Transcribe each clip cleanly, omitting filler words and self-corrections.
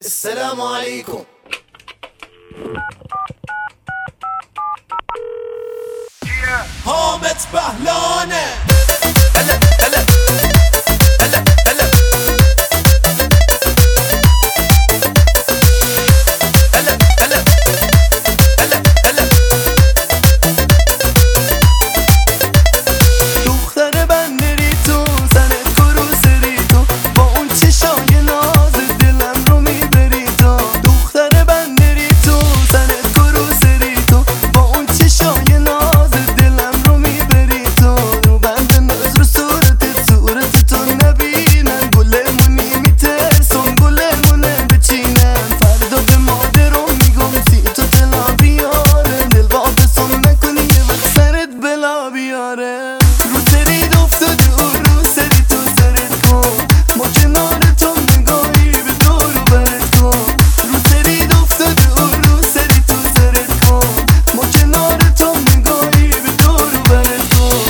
السلام عليكم. حامد بهلانه. هلا هلا هلا هلا هلا هلا هلا هلا. دختر بندری تو زنت کروسری تو، با اون چشای نازت دلم رو میبری تو. دختر بندری تو زنت کروسری تو، با اون چشای نازت دلم رو میبری تو. رو بند نظر صورتت تو نبینن، گلمونی میترسم گلمونه بچینم. فردا به مادرم میگم سی تو تلا بیاره، دل واپسم نکنی یه وقت سرت بلا بیاره. رو سرید افتاده و رو سری تو سرت کن، ما کنار تو نگاهی به دور و برت کن. رو سرید افتاده و رو سری تو سرت کن، ما کنار تو نگاهی به دور و برت کن.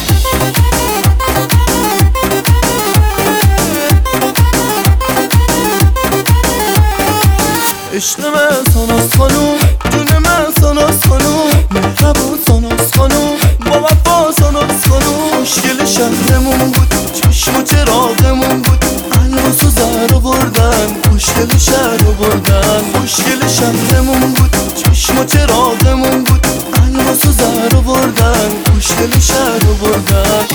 عشق من ساناس خانوم، جون من ساناس خانوم، مهربون ساناس خانوم، با وفا ساناس خانوم. مشکل شهرمون بود، چشم و چراغمون بود، الماس و زهر آوردن، مشکل شهر آوردن. مشکل شهرمون بود، چشم و چراغمون بود، الماس و زهر آوردن، مشکل شهر آوردن.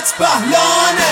حامد پهلانه.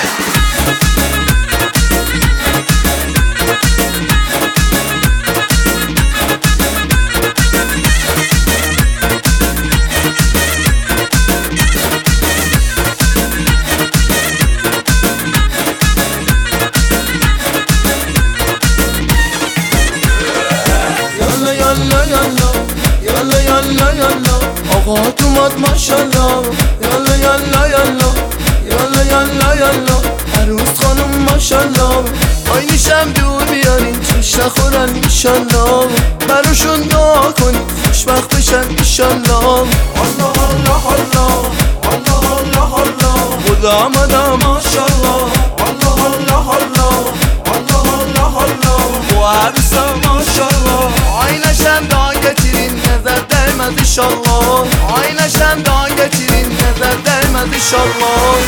یالا یالا یالا آقا تو ماد ماشالله. یالا یالا یالا یالا یالا یالا عروس خانم ماشالله. آینشم دور بیارین چش نخورن ایشالله. براشون دعا کنین خوشبخت بشن ایشالله. الله الله الله الله الله الله خدا آمده ماشالله. الله الله الله الله الله الله و عروسا ماشالله. آینشم دعا گتیرین نظر درمد ایشالله. آینشم دعا گتیرین نظر درمد ایشالله.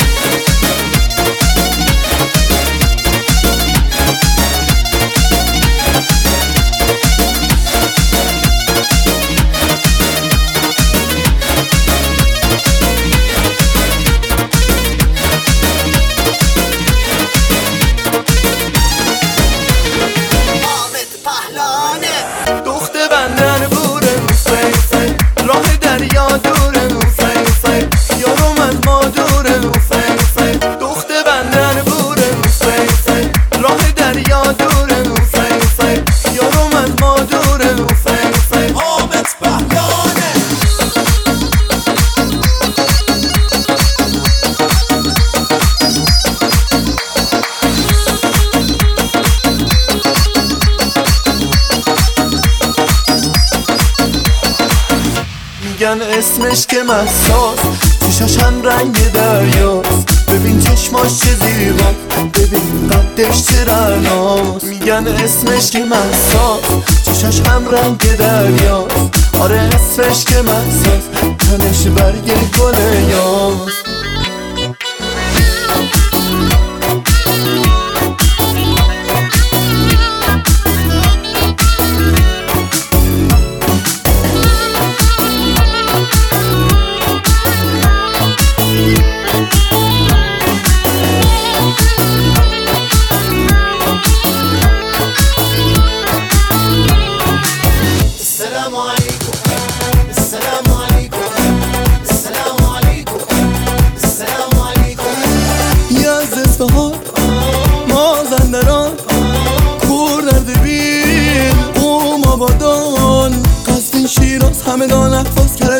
دخت بندر بوره فی فی راه دریا دوره فی فی یارو من مادوره فی فی دخت بندر بوره فی فی راه دریا دوره فی فی یارو من مادوره فی فی حامد پهلانه. میگن اسمش که مساس چشاش هم رنگ دریاست. ببین چشماش چه زیبا ببین قدش چه رعناست. میگن اسمش که مساس چشاش هم رنگ دریاست. آره اسمش که مساس تنش برگ گل یاست. مازندران کور درد بین اوم آبادان قصد شیراز همه دان احفاظ کرد